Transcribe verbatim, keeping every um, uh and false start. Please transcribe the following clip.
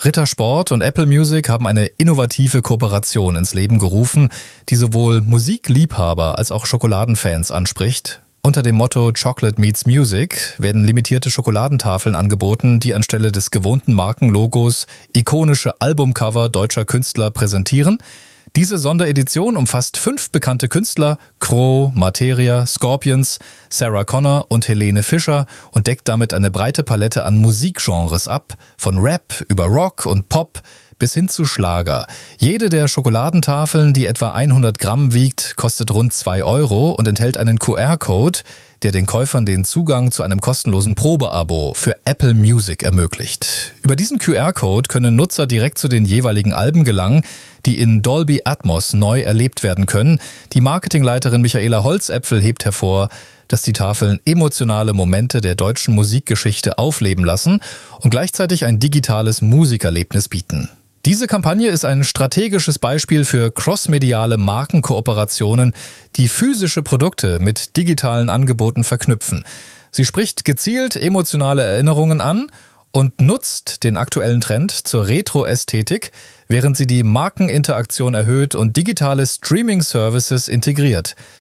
Rittersport und Apple Music haben eine innovative Kooperation ins Leben gerufen, die sowohl Musikliebhaber als auch Schokoladenfans anspricht. Unter dem Motto Chocolate Meets Music werden limitierte Schokoladentafeln angeboten, die anstelle des gewohnten Markenlogos ikonische Albumcover deutscher Künstler präsentieren. Diese Sonderedition umfasst fünf bekannte Künstler, Crow, Materia, Scorpions, Sarah Connor und Helene Fischer und deckt damit eine breite Palette an Musikgenres ab, von Rap über Rock und Pop bis hin zu Schlager. Jede der Schokoladentafeln, die etwa hundert Gramm wiegt, kostet rund zwei Euro und enthält einen Q R-Code, der den Käufern den Zugang zu einem kostenlosen Probeabo für Apple Music ermöglicht. Über diesen Q R-Code können Nutzer direkt zu den jeweiligen Alben gelangen, die in Dolby Atmos neu erlebt werden können. Die Marketingleiterin Michaela Holzäpfel hebt hervor, dass die Tafeln emotionale Momente der deutschen Musikgeschichte aufleben lassen und gleichzeitig ein digitales Musikerlebnis bieten. Diese Kampagne ist ein strategisches Beispiel für crossmediale Markenkooperationen, die physische Produkte mit digitalen Angeboten verknüpfen. Sie spricht gezielt emotionale Erinnerungen an und nutzt den aktuellen Trend zur Retro-Ästhetik, während sie die Markeninteraktion erhöht und digitale Streaming-Services integriert.